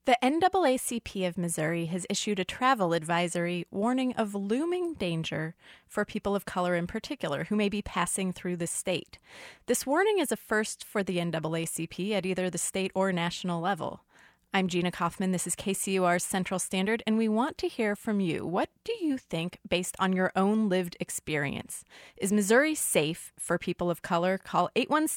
The NAACP of Missouri has issued a travel advisory warning of looming danger for people of color in particular who may be passing through the state. This warning is a first for the NAACP at either the state or national level. I'm Gina Kaufman. This is KCUR's Central Standard, and we want to hear from you. What do you think based on your own lived experience? Is Missouri safe for people of color? Call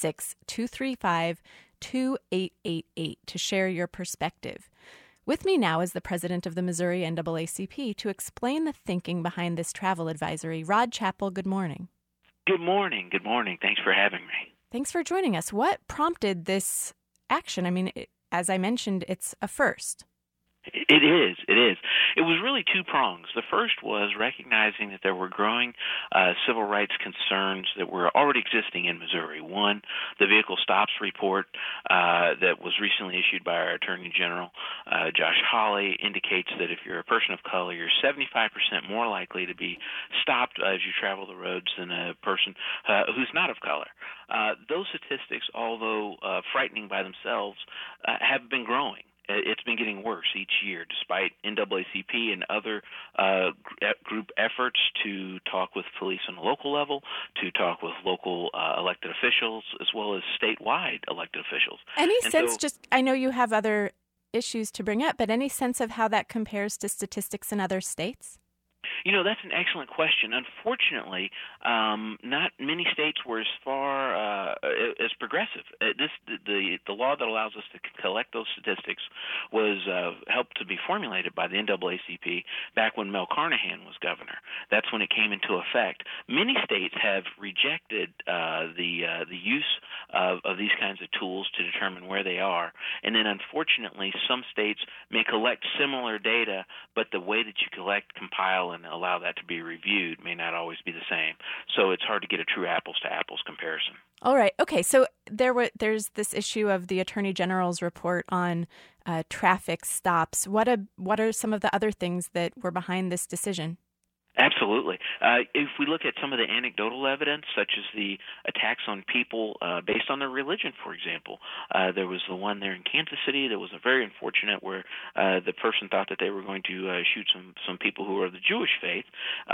816-235-2888 to share your perspective. With me now is the president of the Missouri NAACP to explain the thinking behind this travel advisory. Rod Chappell, good morning. Good morning. Good morning. Thanks for having me. Thanks for joining us. What prompted this action? I mean, as I mentioned, it's a first. It is. It was really two prongs. The first was recognizing that there were growing civil rights concerns that were already existing in Missouri. One, the vehicle stops report that was recently issued by our Attorney General, Josh Hawley, indicates that if you're a person of color, you're 75% more likely to be stopped as you travel the roads than a person who's not of color. Those statistics, although frightening by themselves, have been growing. It's been getting worse each year, despite NAACP and other group efforts to talk with police on a local level, to talk with local elected officials, as well as statewide elected officials. I know you have other issues to bring up, but any sense of how that compares to statistics in other states? You know, that's an excellent question. Unfortunately, not many states were as far as progressive. The law that allows us to collect those statistics was helped to be formulated by the NAACP back when Mel Carnahan was governor. That's when it came into effect. Many states have rejected the use of these kinds of tools to determine where they are, and then unfortunately, some states may collect similar data, but the way that you compile, and allow that to be reviewed may not always be the same. So it's hard to get a true apples-to-apples comparison. All right. Okay. So there's this issue of the Attorney General's report on traffic stops. What are some of the other things that were behind this decision? Absolutely. If we look at some of the anecdotal evidence, such as the attacks on people based on their religion, for example, there was the one there in Kansas City that was a very unfortunate, where the person thought that they were going to shoot some people who are of the Jewish faith,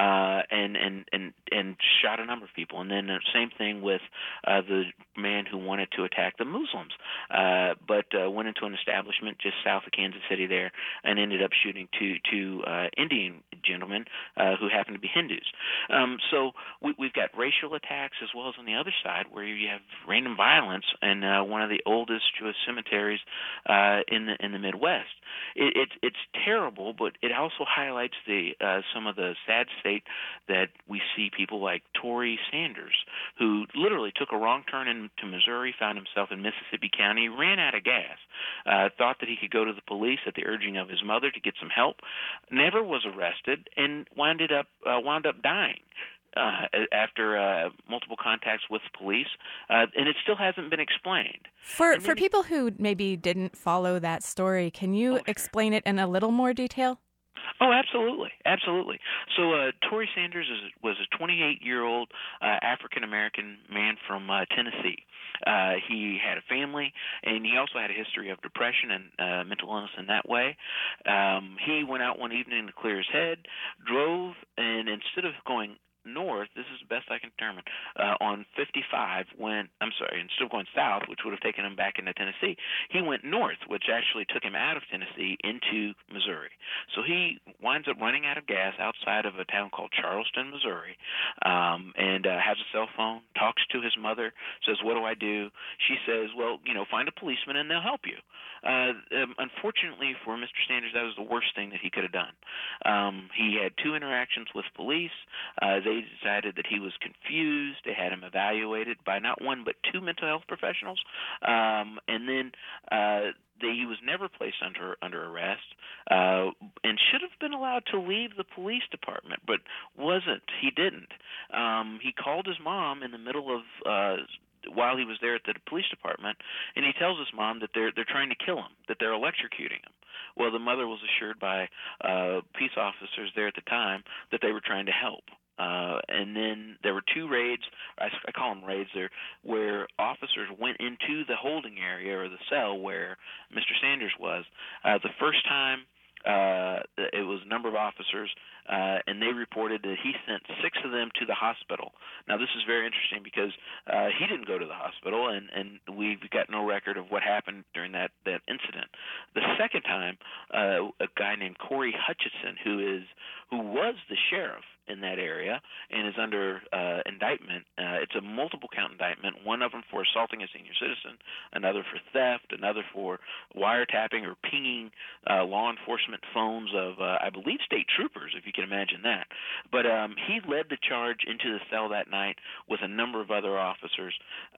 and shot a number of people. And then the same thing with the man who wanted to attack the Muslims, but went into an establishment just south of Kansas City there and ended up shooting two Indian gentlemen who happen to be Hindus. So we've got racial attacks, as well as on the other side where you have random violence in one of the oldest Jewish cemeteries in the Midwest. It's terrible, but it also highlights some of the sad state that we see people like Tory Sanders, who literally took a wrong turn into Missouri, found himself in Mississippi County, ran out of gas, thought that he could go to the police at the urging of his mother to get some help, never was arrested, and wound up dying after multiple contacts with police, and it still hasn't been explained. For people who maybe didn't follow that story, can you explain it in a little more detail? Oh, absolutely. So Tory Sanders was a 28-year-old African-American man from Tennessee. He had a family, and he also had a history of depression and mental illness in that way. He went out one evening to clear his head, drove, and instead of going north, this is the best I can determine, on 55 instead of going south, which would have taken him back into Tennessee, he went north, which actually took him out of Tennessee into Missouri. So he winds up running out of gas outside of a town called Charleston, Missouri, and has a cell phone, talks to his mother, says, "What do I do?" She says, "Well, find a policeman and they'll help you." Unfortunately for Mr. Sanders, that was the worst thing that he could have done. He had two interactions with police. They decided that he was confused. They had him evaluated by not one but two mental health professionals, and then he was never placed under arrest, and should have been allowed to leave the police department, but wasn't. He didn't. He called his mom in the middle of while he was there at the police department, and he tells his mom that they're trying to kill him, that they're electrocuting him. Well, the mother was assured by peace officers there at the time that they were trying to help. And then there were 2 raids. I call them raids there, where officers went into the holding area or the cell where Mr. Sanders was. The first time, it was a number of officers, and they reported that he sent 6 of them to the hospital. Now, this is very interesting because he didn't go to the hospital, and we've got no record of what happened during that incident. The second time, a guy named Corey Hutchinson, who was the sheriff in that area and is under indictment. It's a multiple count indictment, one of them for assaulting a senior citizen, another for theft, another for wiretapping or pinging law enforcement phones of, I believe, state troopers, if you can imagine that. But he led the charge into the cell that night with a number of other officers,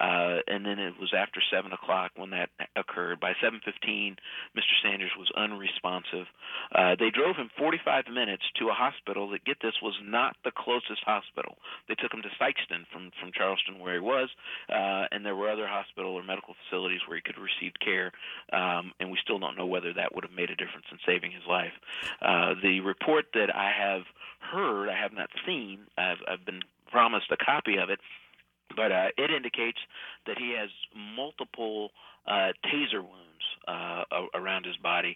and then it was after 7 o'clock when that occurred. By 7:15, Mr. Sanders was unresponsive. They drove him 45 minutes to a hospital that, get this, was not the closest hospital. They took him to Sikeston from Charleston, where he was, and there were other hospital or medical facilities where he could have received care, and we still don't know whether that would have made a difference in saving his life. The report that I have heard, I have not seen, I've been promised a copy of it, but it indicates that he has multiple taser wounds around his body,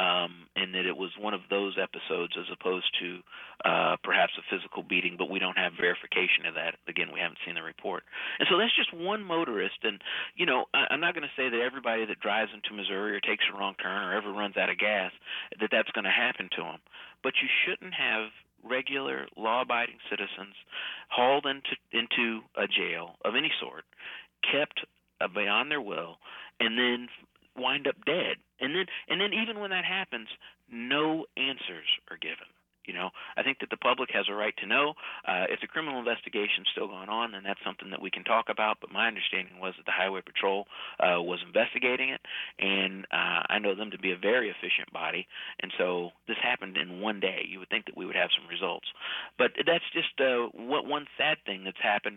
and that it was one of those episodes as opposed to perhaps a physical beating, but we don't have verification of that. Again, we haven't seen the report. And so that's just one motorist, and, you know, I'm not going to say that everybody that drives into Missouri or takes a wrong turn or ever runs out of gas, that's going to happen to them. But you shouldn't have regular law-abiding citizens hauled into a jail of any sort, kept beyond their will, and then wind up dead. And then even when that happens, no answers are given. You know, I think that the public has a right to know. If the criminal investigation is still going on, then that's something that we can talk about. But my understanding was that the Highway Patrol was investigating it, and I know them to be a very efficient body. And so this happened in one day. You would think that we would have some results. But that's just one sad thing that's happened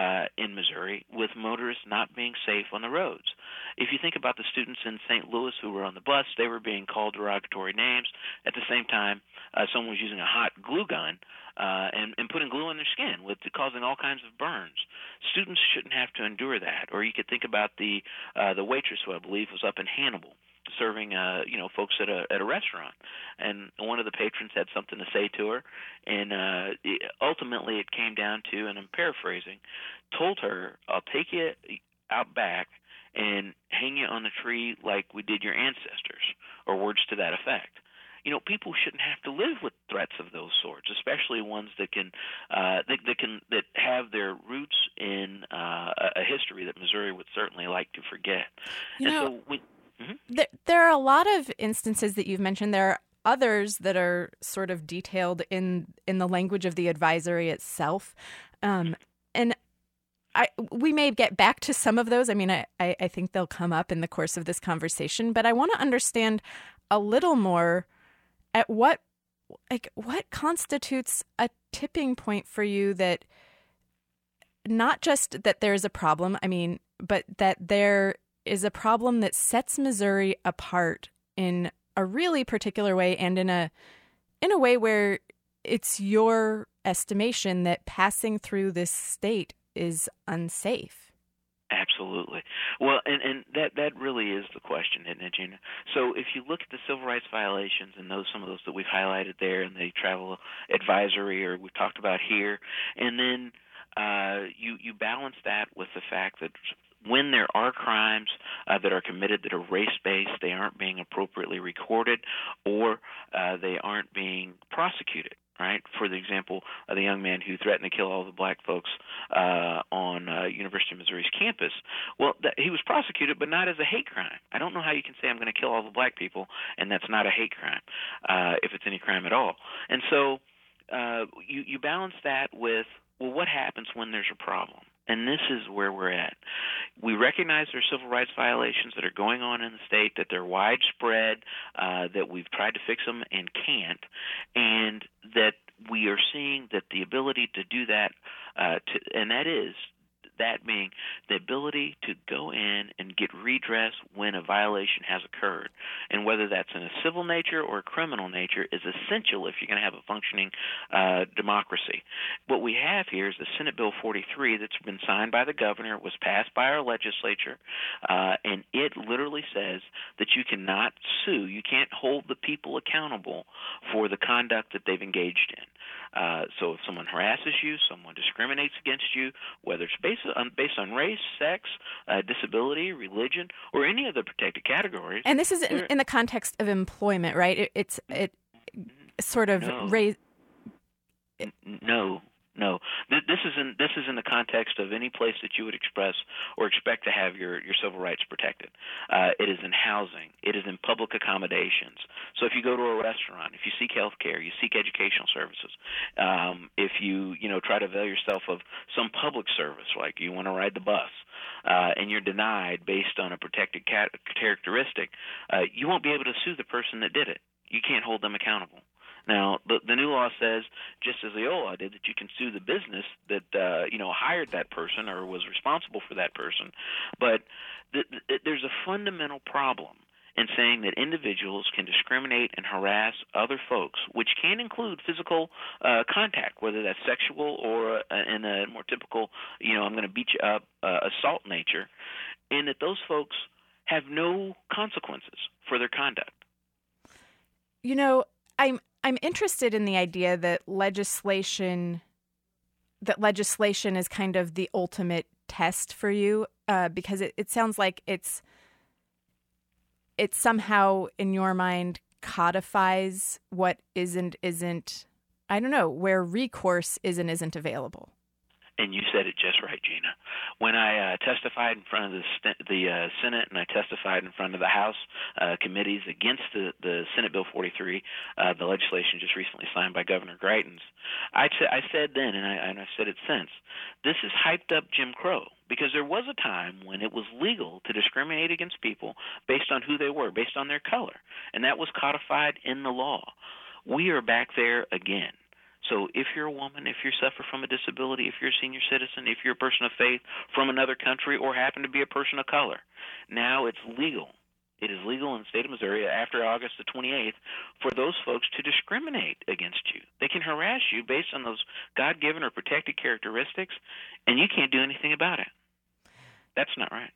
in Missouri with motorists not being safe on the roads. If you think about the students in St. Louis who were on the bus, they were being called derogatory names. At the same time, someone was using a hot glue gun and putting glue on their skin, causing all kinds of burns. Students shouldn't have to endure that. Or you could think about the waitress who I believe was up in Hannibal serving folks at a restaurant, and one of the patrons had something to say to her, and ultimately it came down to, and I'm paraphrasing, told her, "I'll take you out back and hang you on the tree like we did your ancestors," or words to that effect. You know, people shouldn't have to live with threats of those sorts, especially ones that have their roots in a history that Missouri would certainly like to forget. There are a lot of instances that you've mentioned. There are others that are sort of detailed in the language of the advisory itself, and we may get back to some of those. I mean, I think they'll come up in the course of this conversation, but I want to understand a little more at what constitutes a tipping point for you, that not just that there's a problem, I mean, but that there is a problem that sets Missouri apart in a really particular way, and in a way where it's your estimation that passing through this state is unsafe. Absolutely. Well, and that really is the question, isn't it, Gina? So if you look at the civil rights violations and some of those that we've highlighted there in the travel advisory or we've talked about here, and then you balance that with the fact that when there are crimes that are committed that are race-based, they aren't being appropriately recorded, or they aren't being prosecuted. Right? For the example of the young man who threatened to kill all the black folks on University of Missouri's campus. Well, he was prosecuted, but not as a hate crime. I don't know how you can say I'm going to kill all the black people, and that's not a hate crime, if it's any crime at all. And so you balance that with, well, what happens when there's a problem? And this is where we're at. We recognize there are civil rights violations that are going on in the state, that they're widespread, that we've tried to fix them and can't, and that we are seeing that the ability to do that, and that being the ability to go in and get redress when a violation has occurred. And whether that's in a civil nature or a criminal nature is essential if you're going to have a functioning democracy. What we have here is the Senate Bill 43 that's been signed by the governor. It was passed by our legislature, and it literally says that you cannot sue. You can't hold the people accountable for the conduct that they've engaged in. So if someone harasses you, someone discriminates against you, whether it's based on race, sex, disability, religion, or any of the protected categories. And this is in the context of employment, right? It sort of raise. No. This is in the context of any place that you would express or expect to have your civil rights protected. It is in housing. It is in public accommodations. So if you go to a restaurant, if you seek health care, you seek educational services, if you try to avail yourself of some public service, like you want to ride the bus, and you're denied based on a protected characteristic, you won't be able to sue the person that did it. You can't hold them accountable. Now, the new law says, just as the old law did, that you can sue the business that hired that person or was responsible for that person. But there's a fundamental problem in saying that individuals can discriminate and harass other folks, which can include physical contact, whether that's sexual or in a more typical, I'm going to beat you up, assault nature, and that those folks have no consequences for their conduct. I'm interested in the idea that legislation is kind of the ultimate test for you, because it sounds like it's somehow in your mind codifies what isn't, I don't know, where recourse isn't available. And you said it just right, Gina. When I testified in front of the Senate and I testified in front of the House committees against the Senate Bill 43, the legislation just recently signed by Governor Greitens, I said then, and I've said it since, this is hyped up Jim Crow, because there was a time when it was legal to discriminate against people based on who they were, based on their color, and that was codified in the law. We are back there again. So if you're a woman, if you suffer from a disability, if you're a senior citizen, if you're a person of faith from another country or happen to be a person of color, now it's legal. It is legal in the state of Missouri after August the 28th for those folks to discriminate against you. They can harass you based on those God-given or protected characteristics, and you can't do anything about it. That's not right.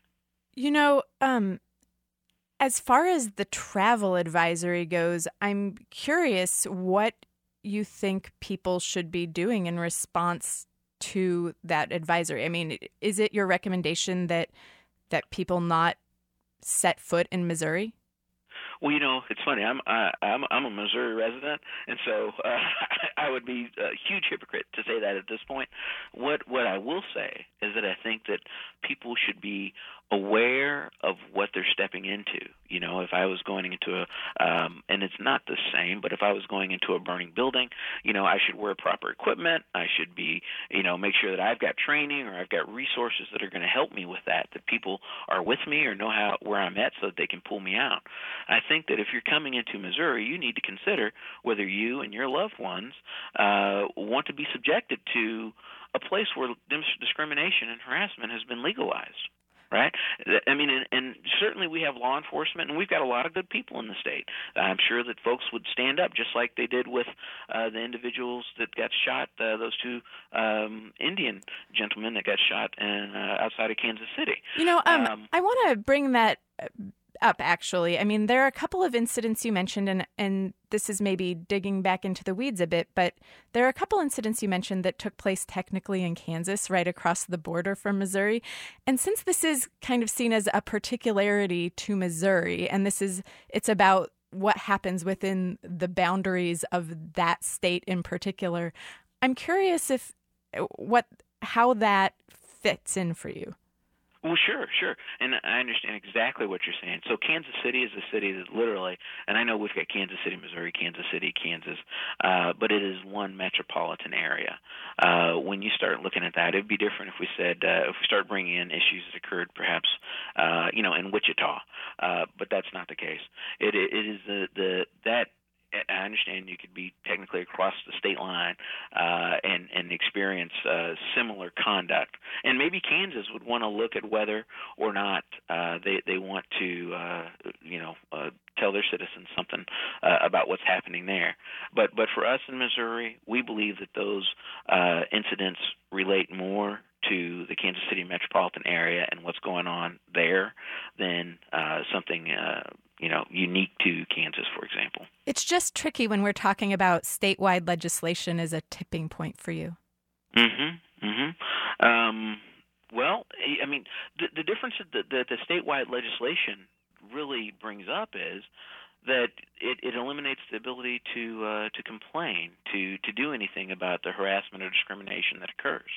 As far as the travel advisory goes, I'm curious what you think people should be doing in response to that advisory. I mean, is it your recommendation that people not set foot in Missouri? Well, it's funny. I'm a Missouri resident, and so I would be a huge hypocrite to say that at this point. What I will say is that I think that people should be aware of what they're stepping into. If I was going into and it's not the same, but if I was going into a burning building, I should wear proper equipment. I should be, make sure that I've got training or I've got resources that are going to help me with that people are with me or know where I'm at so that they can pull me out. I think that if you're coming into Missouri, you need to consider whether you and your loved ones want to be subjected to a place where discrimination and harassment has been legalized. Right? I mean, and certainly we have law enforcement, and we've got a lot of good people in the state. I'm sure that folks would stand up just like they did with the individuals that got shot, those two Indian gentlemen that got shot outside of Kansas City. I want to bring that up, actually. I mean, there are a couple of incidents you mentioned, and this is maybe digging back into the weeds a bit, but there are a couple incidents you mentioned that took place technically in Kansas, right across the border from Missouri. And since this is kind of seen as a particularity to Missouri, and it's about what happens within the boundaries of that state in particular, I'm curious how that fits in for you. Well, sure. And I understand exactly what you're saying. So Kansas City is a city that literally, and I know we've got Kansas City, Missouri, Kansas City, Kansas, but it is one metropolitan area. When you start looking at that, it would be different if we said, if we start bringing in issues that occurred perhaps, in Wichita, but that's not the case. It is that I understand you could be technically across across the state line and experience similar conduct. And maybe Kansas would want to look at whether or not they want to tell their citizens something about what's happening there. But for us in Missouri, we believe that those incidents relate more to the Kansas City metropolitan area and what's going on there than something unique to Kansas, for example. It's just tricky when we're talking about statewide legislation as a tipping point for you. Well, I mean, the difference that the statewide legislation really brings up is that it eliminates the ability to complain, to do anything about the harassment or discrimination that occurs.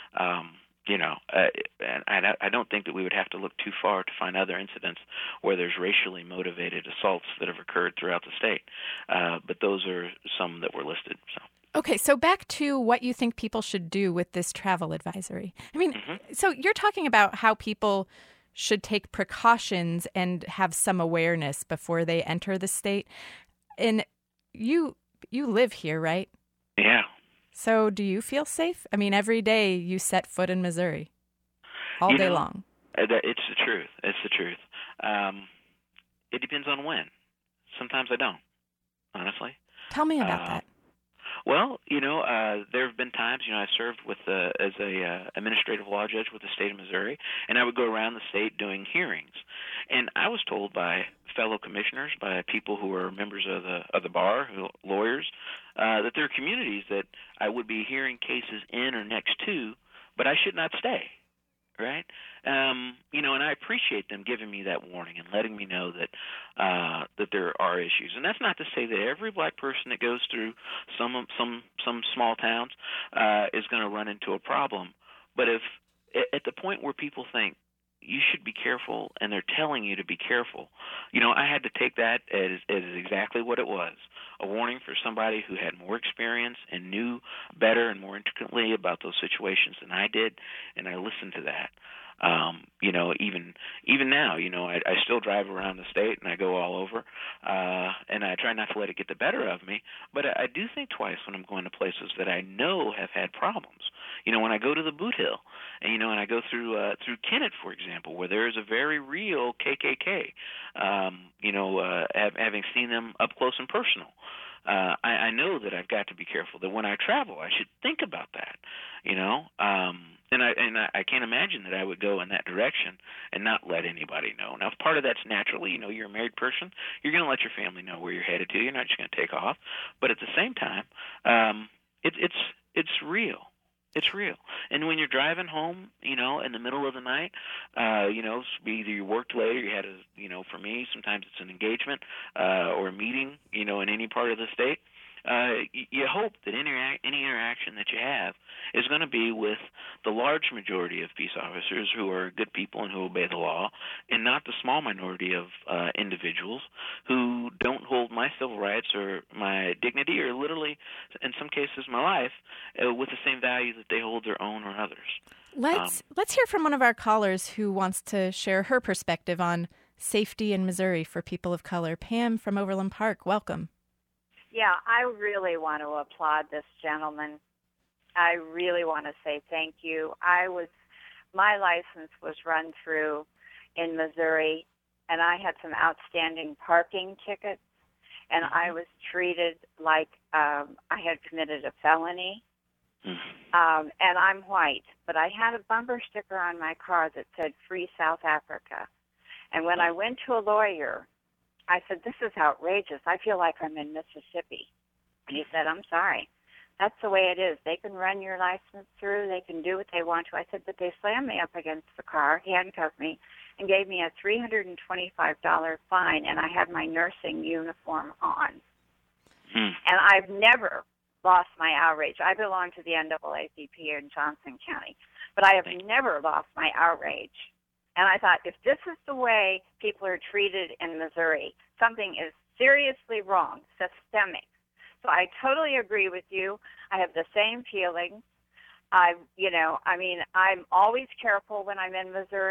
And I don't think that we would have to look too far to find other incidents where there's racially motivated assaults that have occurred throughout the state. But those are some that were listed. So. Okay, so back to what you think people should do with this travel advisory. I mean, So you're talking about how people should take precautions and have some awareness before they enter the state. And you live here, right? Yeah. So do you feel safe? I mean, every day you set foot in Missouri, all day long. It's the truth. It's the truth. It depends on when. Sometimes I don't, honestly. Tell me about that. Well, there have been times, I served as a administrative law judge with the state of Missouri, and I would go around the state doing hearings. And I was told by fellow commissioners, by people who are members of the bar, lawyers, that there are communities that I would be hearing cases in or next to, but I should not stay. Right, and I appreciate them giving me that warning and letting me know that there are issues. And that's not to say that every black person that goes through some small towns is going to run into a problem. But if at the point where people think you should be careful, and they're telling you to be careful, I had to take that as exactly what it was. A warning for somebody who had more experience and knew better and more intricately about those situations than I did, and I listened to that. Even now, I still drive around the state and I go all over, and I try not to let it get the better of me, but I do think twice when I'm going to places that I know have had problems. When I go to the Boot Hill, and I go through Kennett, for example, where there is a very real KKK, having seen them up close and personal. I know that I've got to be careful, that when I travel, I should think about that, and I can't imagine that I would go in that direction and not let anybody know. Now, if part of that's naturally, you're a married person, you're going to let your family know where you're headed to. You're not just going to take off. But at the same time, it's real. It's real. And when you're driving home, in the middle of the night, either you worked late or you had for me, sometimes it's an engagement or a meeting, in any part of the state. You hope that any interaction that you have is going to be with the large majority of peace officers who are good people and who obey the law, and not the small minority of individuals who don't hold my civil rights or my dignity, or literally, in some cases, my life, with the same value that they hold their own or others. Let's hear from one of our callers who wants to share her perspective on safety in Missouri for people of color. Pam from Overland Park, welcome. Yeah, I really want to applaud this gentleman. I really want to say thank you. My license was run through in Missouri, and I had some outstanding parking tickets, and I was treated like I had committed a felony. And I'm white, but I had a bumper sticker on my car that said Free South Africa. And when I went to a lawyer, I said, this is outrageous. I feel like I'm in Mississippi. And he said, I'm sorry. That's the way it is. They can run your license through. They can do what they want to. I said, but they slammed me up against the car, handcuffed me, and gave me a $325 fine, and I had my nursing uniform on. And I've never lost my outrage. I belong to the NAACP in Johnson County, but I have never lost my outrage. And I thought, if this is the way people are treated in Missouri, something is seriously wrong, systemic. So I totally agree with you. I have the same feelings. I'm always careful when I'm in Missouri.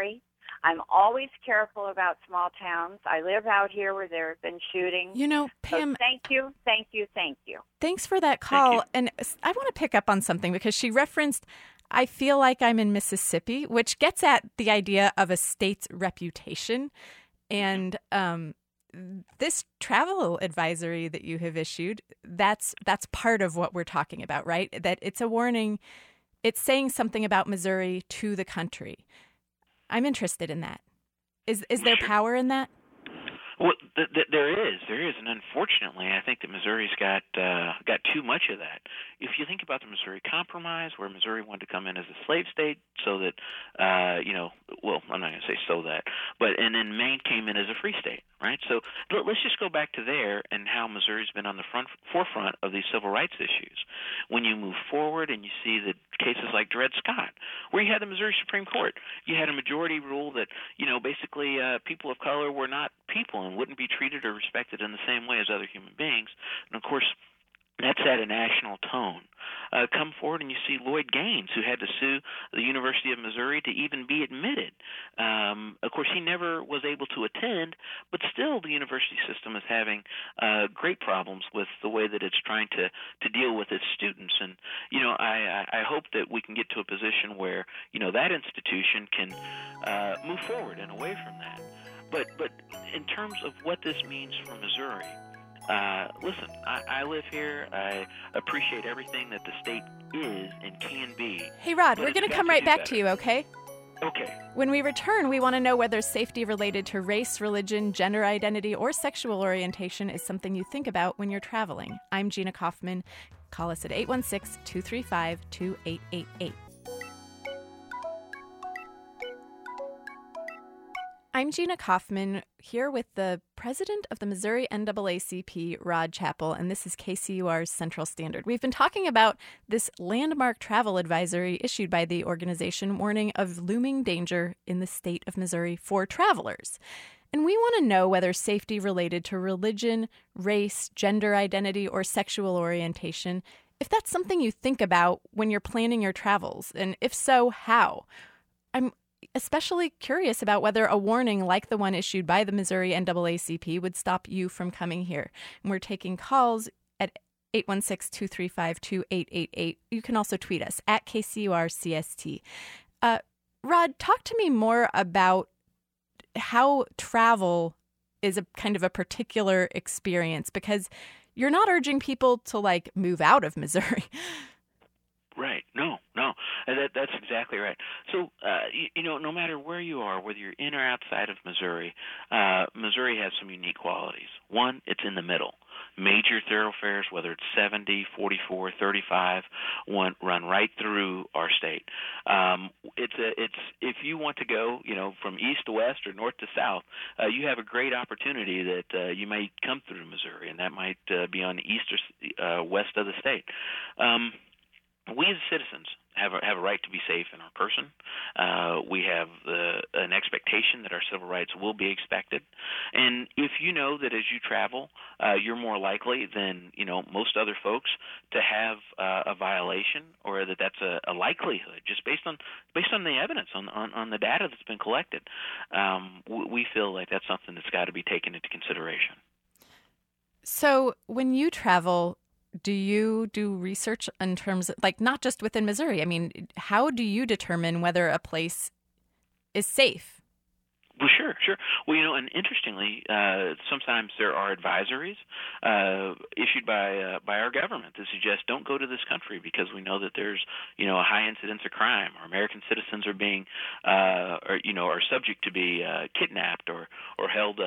I'm always careful about small towns. I live out here where there have been shootings. You know, Pam, so thank you. thanks for that call. And I want to pick up on something because she referenced, I feel like I'm in Mississippi, which gets at the idea of a state's reputation. And this travel advisory that you have issued, that's part of what we're talking about, right? That it's a warning. It's saying something about Missouri to the country. I'm interested in that. Is there power in that? Well, there is, and unfortunately, I think that Missouri's got too much of that. If you think about the Missouri Compromise, where Missouri wanted to come in as a slave state, so that well, I'm not going to say so that, but and then Maine came in as a free state, right? So let's just go back to there and how Missouri's been on the forefront of these civil rights issues. When you move forward and you see that cases like Dred Scott, where you had the Missouri Supreme Court, you had a majority rule that basically people of color were not people and wouldn't be treated or respected in the same way as other human beings. And of course, that set a national tone. Come forward and you see Lloyd Gaines, who had to sue the University of Missouri to even be admitted. Of course, he never was able to attend, but still the university system is having great problems with the way that it's trying to deal with its students. And, I hope that we can get to a position where, that institution can move forward and away from that. But in terms of what this means for Missouri, listen, I live here. I appreciate everything that the state is and can be. Hey, Rod, we're going to come right back to you, okay? Okay. When we return, we want to know whether safety related to race, religion, gender identity, or sexual orientation is something you think about when you're traveling. I'm Gina Kaufman. Call us at 816-235-2888. I'm Gina Kaufman, here with the president of the Missouri NAACP, Rod Chappell, and this is KCUR's Central Standard. We've been talking about this landmark travel advisory issued by the organization warning of looming danger in the state of Missouri for travelers. And we want to know whether safety related to religion, race, gender identity, or sexual orientation, if that's something you think about when you're planning your travels, and if so, how? I'm especially curious about whether a warning like the one issued by the Missouri NAACP would stop you from coming here. And we're taking calls at 816-235-2888. You can also tweet us at KCURCST. Rod, talk to me more about how travel is a kind of a particular experience, because you're not urging people to move out of Missouri. Right. No. That's exactly right. So, no matter where you are, whether you're in or outside of Missouri, Missouri has some unique qualities. One, it's in the middle. Major thoroughfares, whether it's 70, 44, 35, run right through our state. It's if you want to go, from east to west or north to south, you have a great opportunity that you may come through Missouri, and that might be on the east or west of the state. We as citizens have a right to be safe in our person. We have an expectation that our civil rights will be expected. And if you know that as you travel, you're more likely than most other folks to have a violation, or that's a likelihood, just based on the evidence, on the data that's been collected, we feel like that's something that's got to be taken into consideration. So when you travel, do you do research in terms of, not just within Missouri? I mean, how do you determine whether a place is safe? Well, sure. Well, and interestingly, sometimes there are advisories issued by our government that suggest don't go to this country because we know that there's, a high incidence of crime, or American citizens are being, are subject to be kidnapped or held,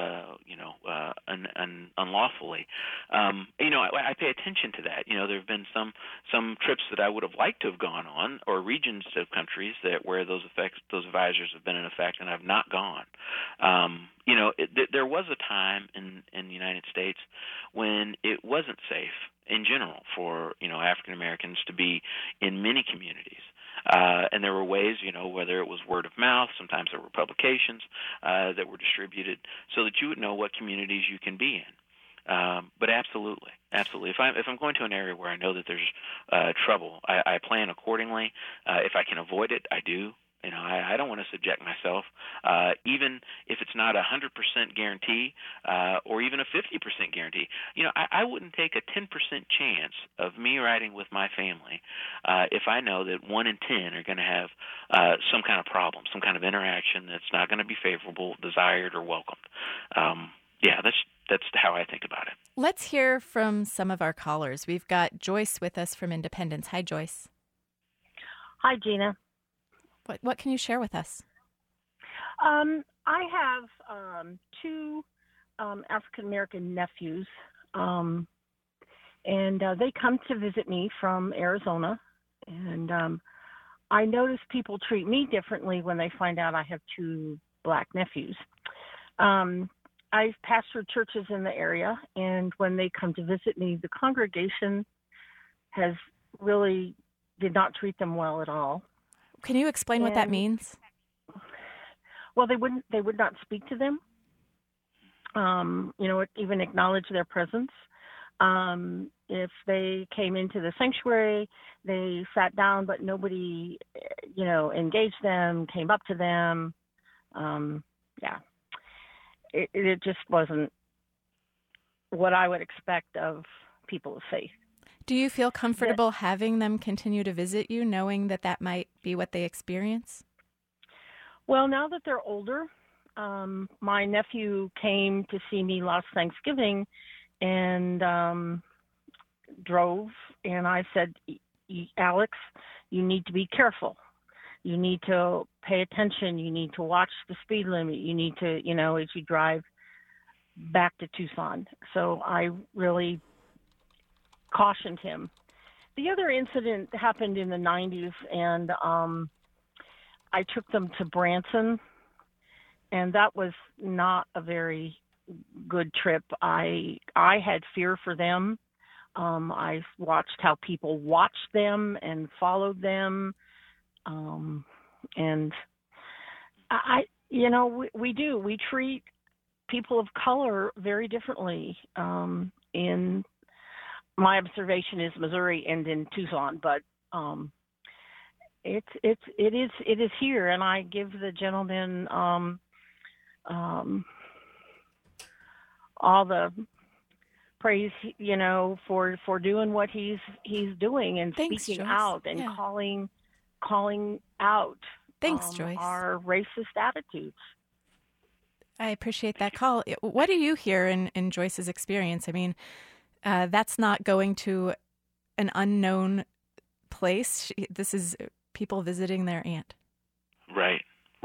unlawfully. I pay attention to that. There have been some trips that I would have liked to have gone on, or regions of countries where those advisors have been in effect, and I've not gone. There was a time in the United States when it wasn't safe in general for African Americans to be in many communities, and there were ways, whether it was word of mouth, sometimes there were publications that were distributed so that you would know what communities you can be in. But absolutely. If I'm going to an area where I know that there's trouble, I plan accordingly. If I can avoid it, I do. I don't want to subject myself, even if it's not a 100% guarantee or even a 50% guarantee. I wouldn't take a 10% chance of me riding with my family if I know that 1 in 10 are going to have some kind of problem, some kind of interaction that's not going to be favorable, desired, or welcomed. That's how I think about it. Let's hear from some of our callers. We've got Joyce with us from Independence. Hi, Joyce. Hi, Gina. What can you share with us? I have two African American nephews, and they come to visit me from Arizona. And I notice people treat me differently when they find out I have two black nephews. I've pastored churches in the area, and when they come to visit me, the congregation has really did not treat them well at all. Can you explain what that means? Well, they would not speak to them. Even acknowledge their presence. If they came into the sanctuary, they sat down, but nobody, engaged them, came up to them. It just wasn't what I would expect of people of faith. Do you feel comfortable having them continue to visit you, knowing that might be what they experience? Well, now that they're older, my nephew came to see me last Thanksgiving and drove, and I said, Alex, you need to be careful. You need to pay attention. You need to watch the speed limit. You need to, as you drive back to Tucson. So I really cautioned him. The other incident happened in the 90s, and I took them to Branson, and that was not a very good trip. I had fear for them. I watched how people watched them and followed them. And we treat people of color very differently. In my observation is Missouri and in Tucson, but it is here, and I give the gentleman all the praise, for doing what he's doing and Thanks, speaking Joyce. out and calling out Thanks, Joyce. our racist attitudes. I appreciate that call. What do you hear in Joyce's experience? I mean, that's not going to an unknown place. This is people visiting their aunt. Right.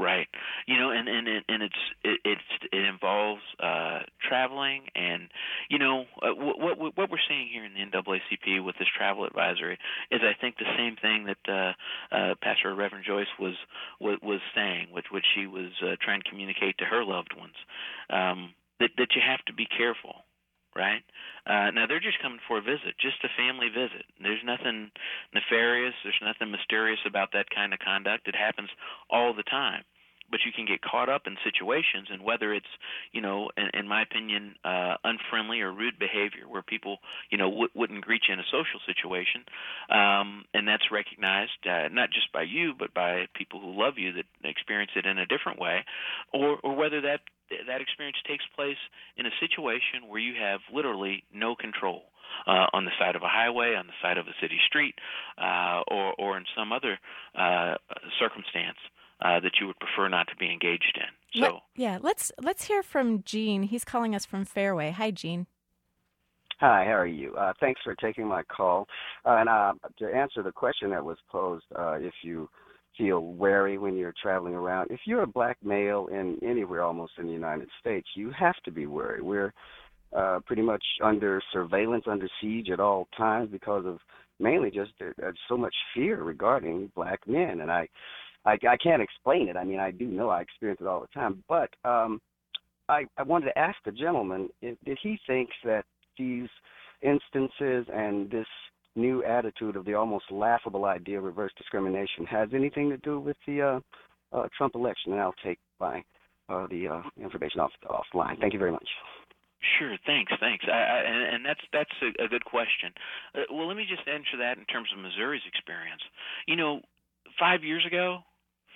It involves traveling, and what we're seeing here in the NAACP with this travel advisory is, I think, the same thing that Pastor Reverend Joyce was saying, which she was trying to communicate to her loved ones, that you have to be careful. Right? Now, they're just coming for a visit, just a family visit. There's nothing nefarious. There's nothing mysterious about that kind of conduct. It happens all the time. But you can get caught up in situations, and whether it's, in my opinion, unfriendly or rude behavior where people, wouldn't greet you in a social situation, and that's recognized not just by you but by people who love you that experience it in a different way, or whether that experience takes place in a situation where you have literally no control on the side of a highway, on the side of a city street, or in some other circumstance that you would prefer not to be engaged in. So let's hear from Gene. He's calling us from Fairway. Hi, Gene. Hi, how are you? Thanks for taking my call. And to answer the question that was posed, if you feel wary when you're traveling around, if you're a black male in anywhere almost in the United States, you have to be wary. We're pretty much under surveillance, under siege at all times because of mainly just so much fear regarding black men. And I can't explain it. I mean, I do know I experience it all the time. But I wanted to ask the gentleman if he thinks that these instances and this new attitude of the almost laughable idea of reverse discrimination has anything to do with the Trump election. And I'll take the information offline. Thank you very much. Sure, thanks. And that's a good question. Well, let me just answer that in terms of Missouri's experience. 5 years ago,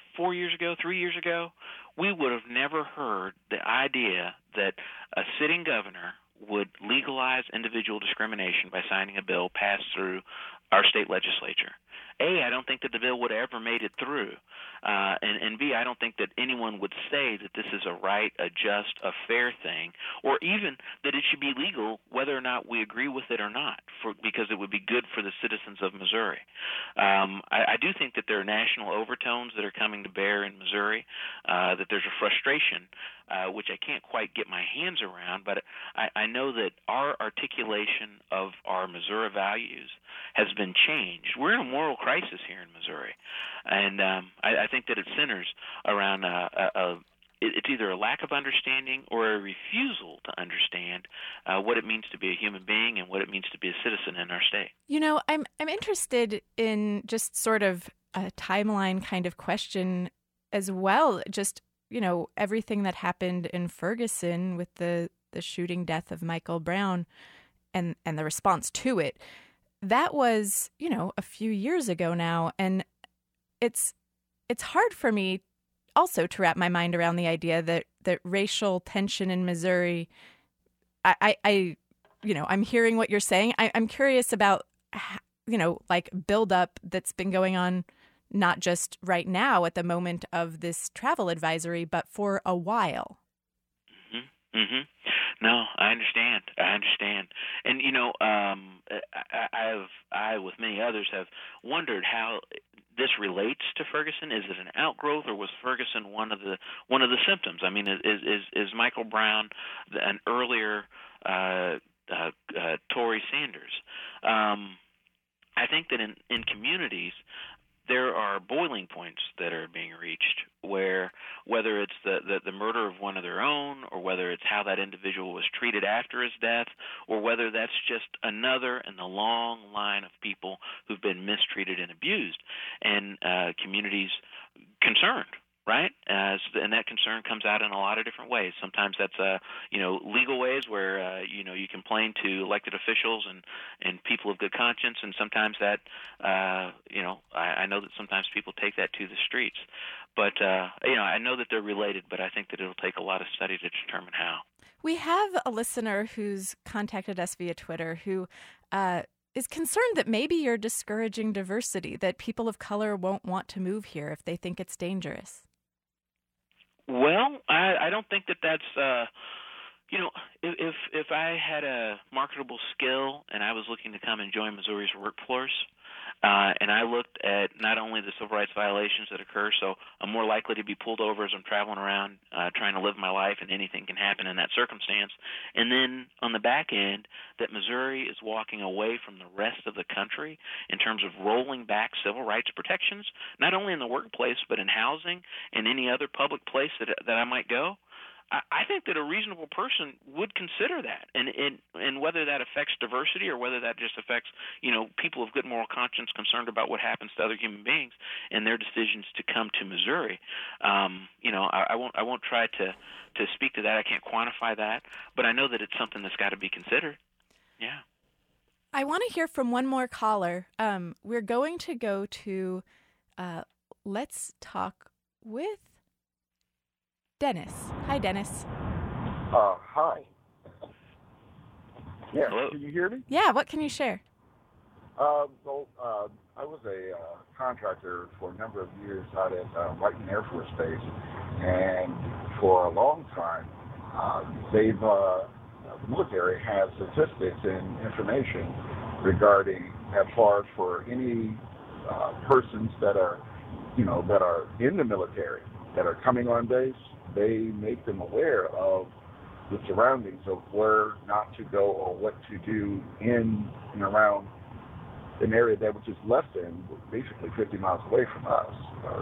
4 years ago, 3 years ago, we would have never heard the idea that a sitting governor would legalize individual discrimination by signing a bill passed through our state legislature. A, I don't think that the bill would have ever made it through. And B, I don't think that anyone would say that this is a right, a just, a fair thing, or even that it should be legal whether or not we agree with it or not, because it would be good for the citizens of Missouri. I do think that there are national overtones that are coming to bear in Missouri, that there's a frustration, which I can't quite get my hands around, but I know that our articulation of our Missouri values has been changed. We're in a moral crisis here in Missouri, and I think that it centers around it's either a lack of understanding or a refusal to understand what it means to be a human being and what it means to be a citizen in our state. You know, I'm interested in just sort of a timeline kind of question as well. Just, you know, everything that happened in Ferguson with the shooting death of Michael Brown and the response to it. That was, you know, a few years ago now, and it's hard for me also to wrap my mind around the idea that racial tension in Missouri. I you know, I'm hearing what you're saying. I'm curious about, you know, like buildup that's been going on, not just right now at the moment of this travel advisory, but for a while. Mm-hmm. No, I understand. And, you know, I, with many others, have wondered how this relates to Ferguson. Is it an outgrowth, or was Ferguson one of the symptoms? I mean, is Michael Brown an earlier Tory Sanders? I think that in communities, there are boiling points that are being reached where, whether it's the murder of one of their own, or whether it's how that individual was treated after his death, or whether that's just another in the long line of people who've been mistreated and abused, and communities concerned. Right, and that concern comes out in a lot of different ways. Sometimes that's legal ways where you complain to elected officials and people of good conscience, and sometimes that I know that sometimes people take that to the streets. But I know that they're related, but I think that it'll take a lot of study to determine how. We have a listener who's contacted us via Twitter who is concerned that maybe you're discouraging diversity, that people of color won't want to move here if they think it's dangerous. Well, I don't think that that's if I had a marketable skill and I was looking to come and join Missouri's workforce, and I looked at not only the civil rights violations that occur, so I'm more likely to be pulled over as I'm traveling around trying to live my life, and anything can happen in that circumstance. And then on the back end, that Missouri is walking away from the rest of the country in terms of rolling back civil rights protections, not only in the workplace but in housing and any other public place that I might go. I think that a reasonable person would consider that, and whether that affects diversity or whether that just affects people of good moral conscience concerned about what happens to other human beings and their decisions to come to Missouri. I won't try to speak to that. I can't quantify that, but I know that it's something that's got to be considered. Yeah. I want to hear from one more caller. We're going to go to Let's Talk with Dennis. Hi, Dennis. Hi. Yeah, hello. Can you hear me? Yeah, what can you share? I was a contractor for a number of years out at Whiteman Air Force Base, and for a long time, the military has statistics and information regarding, as far as for any persons that are in the military that are coming on base. They make them aware of the surroundings of where not to go or what to do in and around an area that which is less than basically 50 miles away from us,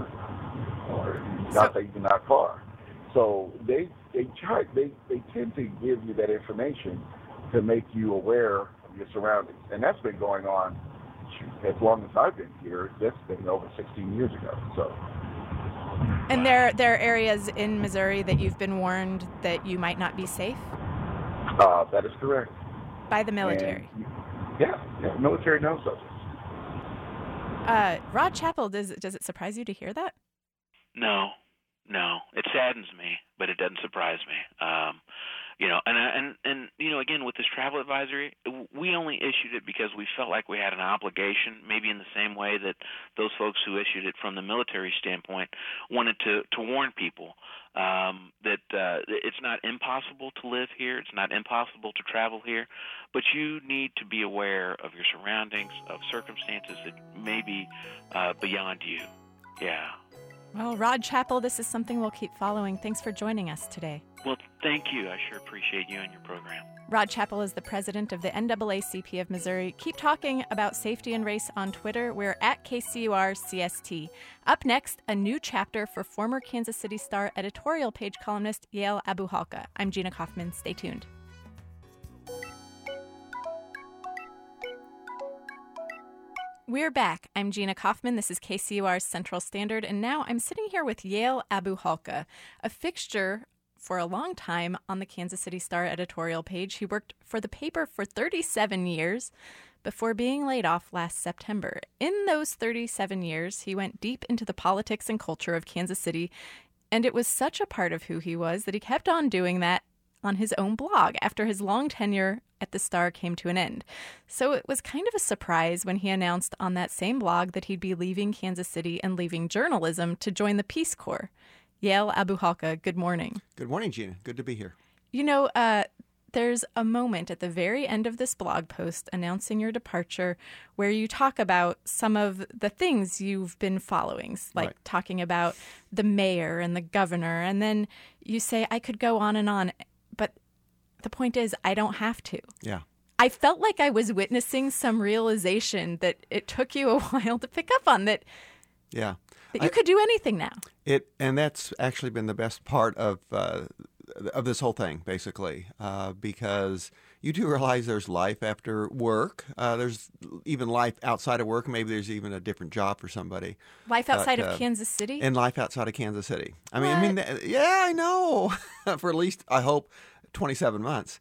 or not far. So they tend to give you that information to make you aware of your surroundings, and that's been going on as long as I've been here. That's been over 16 years ago. So. And there are areas in Missouri that you've been warned that you might not be safe? That is correct. By the military? And, yeah, the military knows those. Rod Chappell, does it surprise you to hear that? No, no. It saddens me, but it doesn't surprise me. Again, with this travel advisory, we only issued it because we felt like we had an obligation, maybe in the same way that those folks who issued it from the military standpoint wanted to warn people that it's not impossible to live here, it's not impossible to travel here, but you need to be aware of your surroundings, of circumstances that may be beyond you. Yeah. Well, Rod Chappell, this is something we'll keep following. Thanks for joining us today. Well, thank you. I sure appreciate you and your program. Rod Chappell is the president of the NAACP of Missouri. Keep talking about safety and race on Twitter. We're at KCUR-CST. Up next, a new chapter for former Kansas City Star editorial page columnist Yael Abu-Halka. I'm Gina Kaufman. Stay tuned. We're back. I'm Gina Kaufman. This is KCUR's Central Standard, and now I'm sitting here with Yael Abu-Halka, a fixture for a long time on the Kansas City Star editorial page. He worked for the paper for 37 years before being laid off last September. In those 37 years, he went deep into the politics and culture of Kansas City, and it was such a part of who he was that he kept on doing that on his own blog after his long tenure at the Star came to an end. So it was kind of a surprise when he announced on that same blog that he'd be leaving Kansas City and leaving journalism to join the Peace Corps. Yael Abu-Halka, good morning. Good morning, Gina. Good to be here. There's a moment at the very end of this blog post announcing your departure where you talk about some of the things you've been following, like talking about the mayor and the governor, and then you say, I could go on and on, but the point is, I don't have to. Yeah. I felt like I was witnessing some realization that it took you a while to pick up on, that yeah, that you could do anything now. And that's actually been the best part of this whole thing, basically, because you do realize there's life after work. There's even life outside of work. Maybe there's even a different job for somebody. Life outside of Kansas City? And life outside of Kansas City. Yeah, I know. For at least, I hope, 27 months.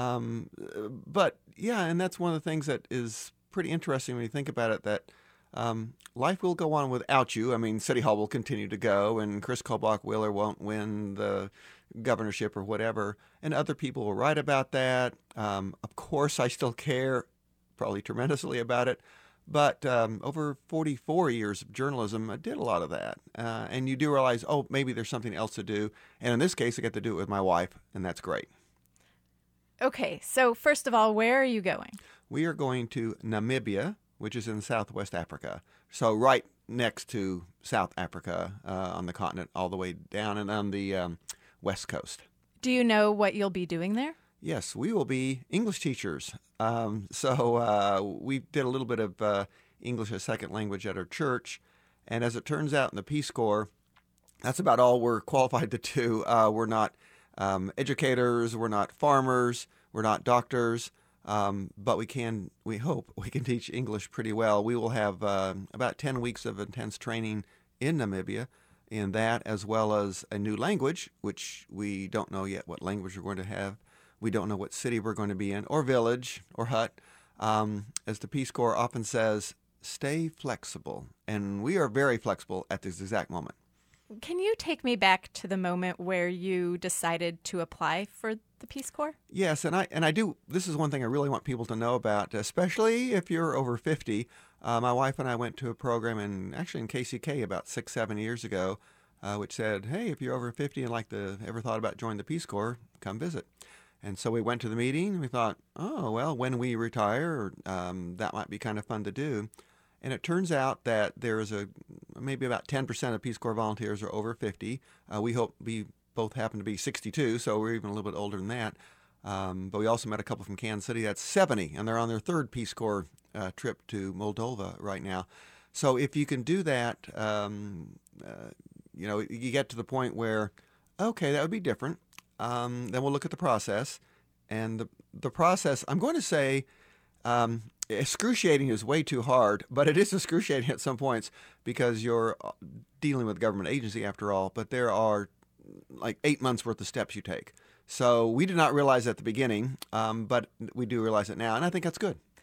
But yeah, and that's one of the things that is pretty interesting when you think about it, that life will go on without you. I mean, City Hall will continue to go, and Chris Kobach-Wheeler won't win the governorship or whatever, and other people will write about that. Of course, I still care probably tremendously about it, but over 44 years of journalism, I did a lot of that. And you do realize, maybe there's something else to do. And in this case, I get to do it with my wife, and that's great. Okay, so first of all, where are you going? We are going to Namibia, which is in Southwest Africa. So right next to South Africa on the continent, all the way down and on the West Coast. Do you know what you'll be doing there? Yes, we will be English teachers. So we did a little bit of English as second language at our church. And as it turns out in the Peace Corps, that's about all we're qualified to do. We're not educators, we're not farmers, we're not doctors, but we hope we can teach English pretty well. We will have about 10 weeks of intense training in Namibia in that, as well as a new language, which we don't know yet what language we're going to have. We don't know what city we're going to be in, or village, or hut. As the Peace Corps often says, stay flexible. And we are very flexible at this exact moment. Can you take me back to the moment where you decided to apply for the Peace Corps? Yes, and I do. This is one thing I really want people to know about, especially if you're over 50. My wife and I went to a program in KCK about 6-7 years ago, which said, hey, if you're over 50 and ever thought about joining the Peace Corps, come visit. And so we went to the meeting, and we thought, when we retire, that might be kind of fun to do. And it turns out that there is maybe about 10% of Peace Corps volunteers are over 50. We hope we both happen to be 62, so we're even a little bit older than that. But we also met a couple from Kansas City. That's 70, and they're on their third Peace Corps trip to Moldova right now. So if you can do that, you get to the point where, okay, that would be different. Then we'll look at the process. And the process, I'm going to say, excruciating is way too hard, but it is excruciating at some points because you're dealing with a government agency after all, but there are like 8 months worth of steps you take. So we did not realize at the beginning, but we do realize it now, and I think that's good.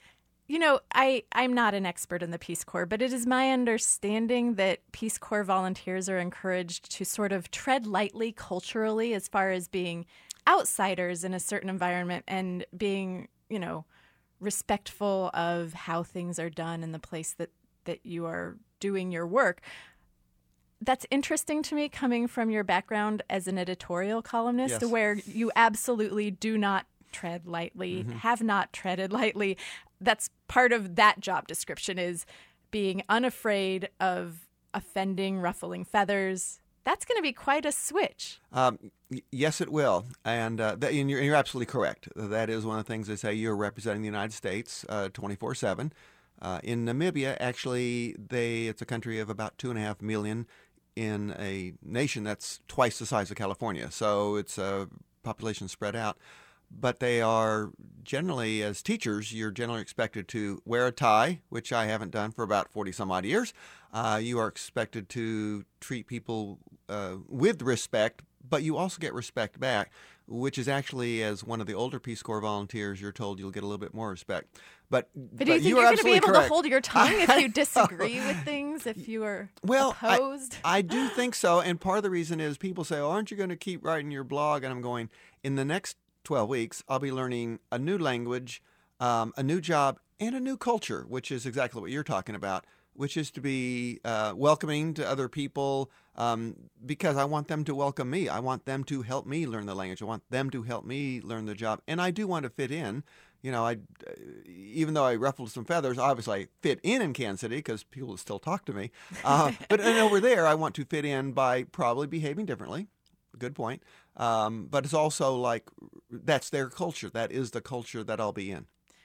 I'm not an expert in the Peace Corps, but it is my understanding that Peace Corps volunteers are encouraged to sort of tread lightly culturally as far as being outsiders in a certain environment and being, respectful of how things are done in the place that you are doing your work. That's interesting to me coming from your background as an editorial columnist, Yes. where you absolutely do not tread lightly, have not treaded lightly. That's part of that job description, is being unafraid of offending, ruffling feathers. That's going to be quite a switch. Yes, it will. And you're absolutely correct. That is one of the things they say. You're representing the United States 24/7. In Namibia, actually, it's a country of about 2.5 million in a nation that's twice the size of California. So it's a population spread out. But they are generally, as teachers, you're generally expected to wear a tie, which I haven't done for about 40 some odd years. You are expected to treat people with respect, but you also get respect back, which is actually, as one of the older Peace Corps volunteers, you're told you'll get a little bit more respect. But do you think you you're going to be able correct. to hold your tongue if you disagree with things, if you are opposed? I do think so. And part of the reason is people say, aren't you going to keep writing your blog? And I'm going, in the next 12 weeks, I'll be learning a new language, a new job, and a new culture, which is exactly what you're talking about, which is to be welcoming to other people, because I want them to welcome me. I want them to help me learn the language. I want them to help me learn the job. And I do want to fit in. Even though I ruffled some feathers, obviously I fit in Kansas City because people still talk to me. But over there, I want to fit in by probably behaving differently. Good point. But it's also like that's their culture. That is the culture that I'll be in.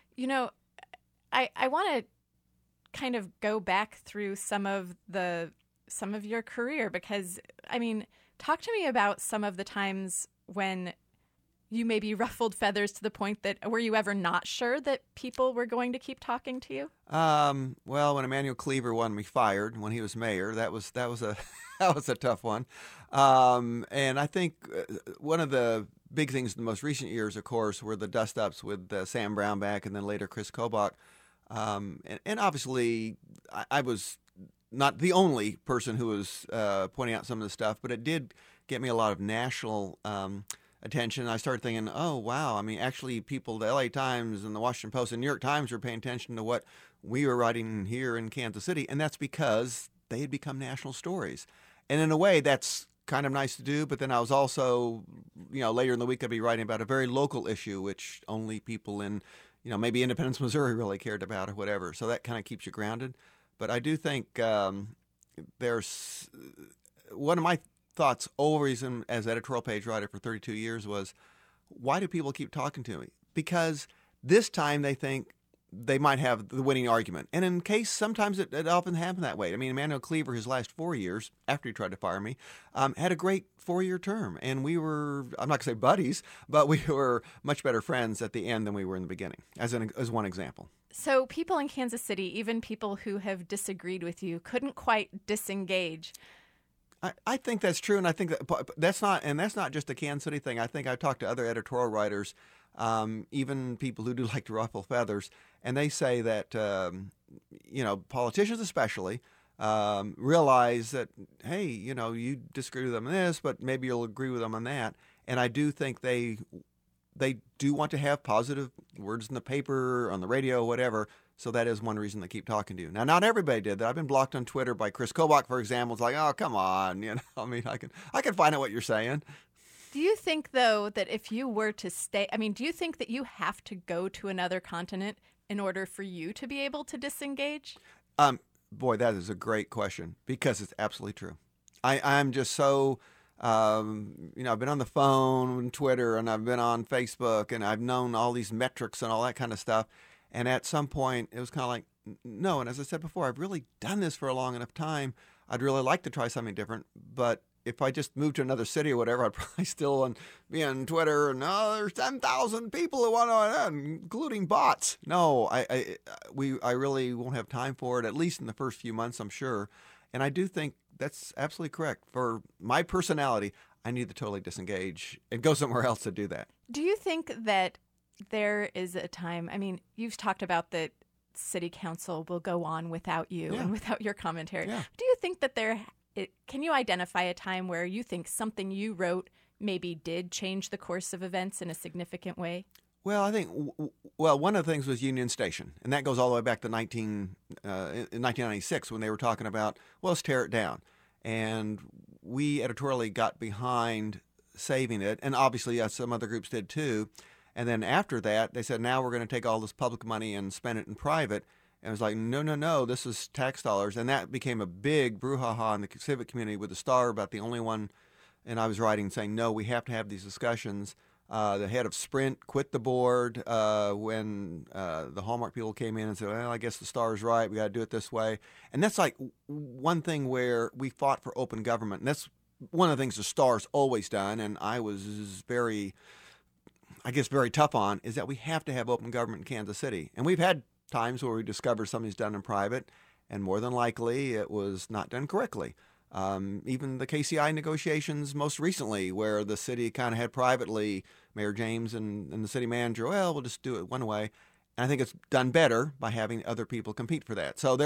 I want to kind of go back through some of your career, because talk to me about some of the times when you maybe ruffled feathers to the point that, were you ever not sure that people were going to keep talking to you? Well, when Emmanuel Cleaver wanted me fired when he was mayor, that was a that was a tough one. And I think one of the big things in the most recent years, of course, were the dust-ups with Sam Brownback and then later Chris Kobach. And obviously, I was not the only person who was pointing out some of the stuff, but it did get me a lot of national attention. I started thinking, oh, wow. Actually, people, the LA Times and the Washington Post and New York Times were paying attention to what we were writing here in Kansas City, and that's because they had become national stories. And in a way, that's kind of nice to do, but then I was also, later in the week, I'd be writing about a very local issue, which only people in, maybe Independence, Missouri really cared about or whatever. So that kind of keeps you grounded. But I do think there's one of my thoughts always as editorial page writer for 32 years was, why do people keep talking to me? Because this time they think they might have the winning argument. And in case, sometimes it often happened that way. Emmanuel Cleaver, his last 4 years, after he tried to fire me, had a great 4-year term. And we were, I'm not going to say buddies, but we were much better friends at the end than we were in the beginning, as one example. So people in Kansas City, even people who have disagreed with you, couldn't quite disengage. I think that's true, and I think that's not just a Kansas City thing. I think I've talked to other editorial writers, even people who do like to ruffle feathers, and they say that politicians especially realize that, hey, you disagree with them on this, but maybe you'll agree with them on that. And I do think they do want to have positive words in the paper, on the radio, whatever. So that is one reason they keep talking to you. Now, not everybody did that. I've been blocked on Twitter by Chris Kobach, for example. It's like, oh, come on. I can find out what you're saying. Do you think, though, that if you were to stay, do you think that you have to go to another continent in order for you to be able to disengage? Boy, that is a great question, because it's absolutely true. I'm just so, I've been on the phone and Twitter, and I've been on Facebook, and I've known all these metrics and all that kind of stuff. And at some point, it was kind of like, no. And as I said before, I've really done this for a long enough time. I'd really like to try something different. But if I just moved to another city or whatever, I'd probably still be on Twitter and, there's 10,000 people who want to, including bots. No, I really won't have time for it, at least in the first few months, I'm sure. And I do think that's absolutely correct. For my personality, I need to totally disengage and go somewhere else to do that. Do you think that there is a time, you've talked about that city council will go on without you Yeah. and without your commentary. Yeah. Do you think that can you identify a time where you think something you wrote maybe did change the course of events in a significant way? Well, I think, one of the things was Union Station, and that goes all the way back to in 1996 when they were talking about, well, let's tear it down. And we editorially got behind saving it, and obviously some other groups did too. And then after that, they said, now we're going to take all this public money and spend it in private. And it was like, no, this is tax dollars. And that became a big brouhaha in the civic community with the Star about the only one. And I was writing saying, no, we have to have these discussions. The head of Sprint quit the board when the Hallmark people came in and said, well, I guess the Star's right. We got to do it this way. And that's like one thing where we fought for open government. And that's one of the things the Star's always done. And I was very tough on, is that we have to have open government in Kansas City. And we've had times where we discover something's done in private, and more than likely it was not done correctly. Even the KCI negotiations most recently, where the city kind of had privately, Mayor James and the city manager, well, we'll just do it one way. And I think it's done better by having other people compete for that. So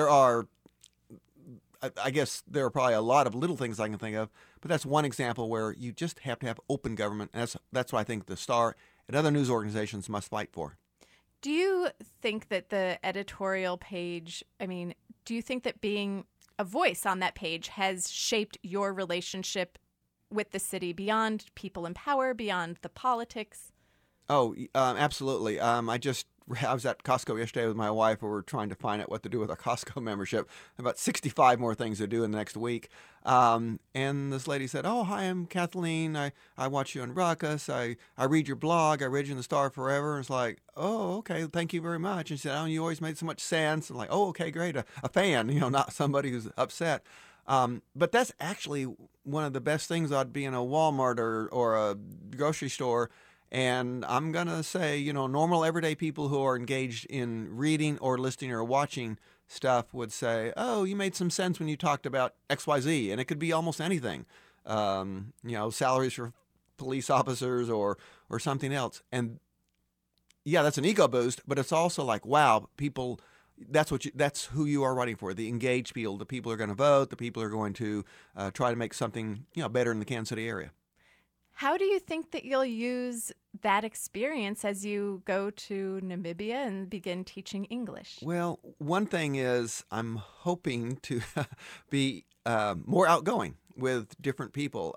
I guess there are probably a lot of little things I can think of, but that's one example where you just have to have open government. And that's what I think the Star and other news organizations must fight for. Do you think that the editorial page, do you think that being a voice on that page has shaped your relationship with the city beyond people in power, beyond the politics? Oh, absolutely. I was at Costco yesterday with my wife, where we're trying to find out what to do with our Costco membership. About 65 more things to do in the next week. And this lady said, oh, hi, I'm Kathleen. I watch you on Ruckus. I read your blog. I read you in the Star forever. And it's like, oh, okay, thank you very much. And she said, oh, you always made so much sense. And like, oh, okay, great. A fan, not somebody who's upset. But that's actually one of the best things. I'd be in a Walmart or a grocery store, and I'm going to say, normal everyday people who are engaged in reading or listening or watching stuff would say, oh, you made some sense when you talked about XYZ. And it could be almost anything, salaries for police officers or something else. And yeah, that's an ego boost, but it's also like, wow, people, that's who you are writing for, the engaged people, the people who are going to vote, the people who are going to try to make something, better in the Kansas City area. How do you think that you'll use that experience as you go to Namibia and begin teaching English? Well, one thing is I'm hoping to be more outgoing with different people.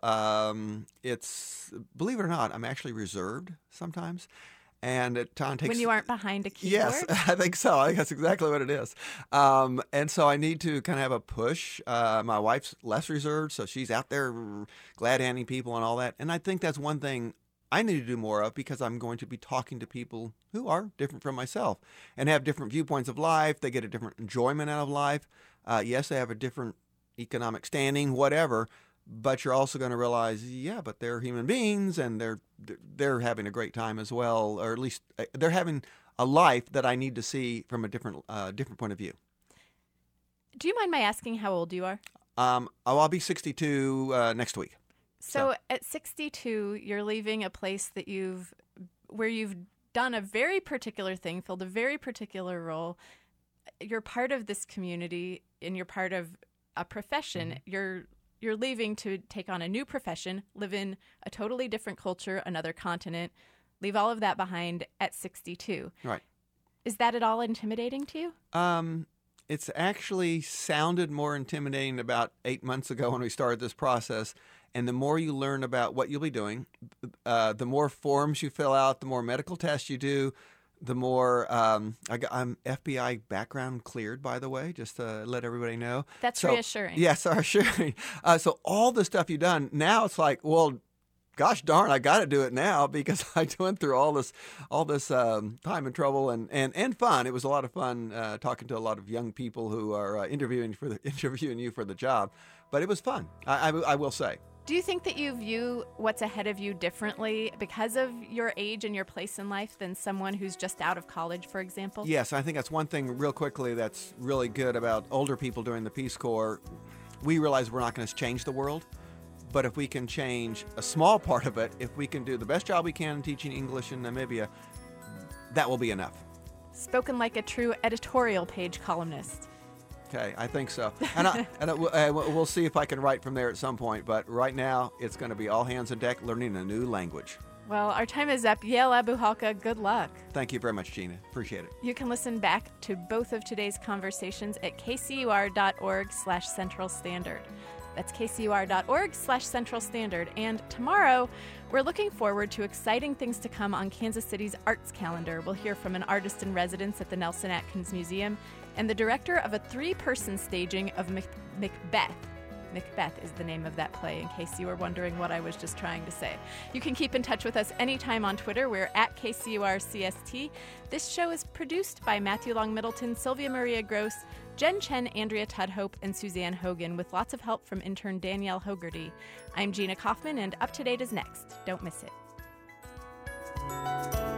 It's, believe it or not, I'm actually reserved sometimes. And it takes... When you aren't behind a keyboard? Yes, I think so. I think that's exactly what it is. And so I need to kind of have a push. My wife's less reserved, so she's out there glad-handing people and all that. And I think that's one thing I need to do more of, because I'm going to be talking to people who are different from myself and have different viewpoints of life. They get a different enjoyment out of life. Yes, they have a different economic standing, whatever. But you're also going to realize, yeah, but they're human beings, and they're having a great time as well, or at least they're having a life that I need to see from a different point of view. Do you mind my asking how old you are? I'll be 62 next week. So at 62, you're leaving a place where you've done a very particular thing, filled a very particular role. You're part of this community, and you're part of a profession. Mm-hmm. You're leaving to take on a new profession, live in a totally different culture, another continent, leave all of that behind at 62. Right. Is that at all intimidating to you? It's actually sounded more intimidating about 8 months ago when we started this process. And the more you learn about what you'll be doing, the more forms you fill out, the more medical tests you do, the more I'm FBI background cleared, by the way, just to let everybody know. That's reassuring. Yes, reassuring. So all the stuff you've done, now it's like, well, gosh darn, I got to do it now, because I went through all this time and trouble and fun. It was a lot of fun talking to a lot of young people who are interviewing you for the job, but it was fun. I will say. Do you think that you view what's ahead of you differently because of your age and your place in life than someone who's just out of college, for example? Yes, I think that's one thing real quickly that's really good about older people doing the Peace Corps. We realize we're not going to change the world, but if we can change a small part of it, if we can do the best job we can teaching English in Namibia, that will be enough. Spoken like a true editorial page columnist. Okay, I think so. And we'll see if I can write from there at some point. But right now, it's going to be all hands on deck learning a new language. Well, our time is up. Yael Abuhalka, good luck. Thank you very much, Gina. Appreciate it. You can listen back to both of today's conversations at kcur.org/Central Standard. That's kcur.org/Central Standard. And tomorrow, we're looking forward to exciting things to come on Kansas City's arts calendar. We'll hear from an artist in residence at the Nelson Atkins Museum and the director of a 3-person staging of Macbeth. Macbeth is the name of that play, in case you were wondering what I was just trying to say. You can keep in touch with us anytime on Twitter. We're at KCURCST. This show is produced by Matthew Long Middleton, Sylvia Maria Gross, Jen Chen, Andrea Tudhope, and Suzanne Hogan, with lots of help from intern Danielle Hogarty. I'm Gina Kaufman, and Up to Date is next. Don't miss it.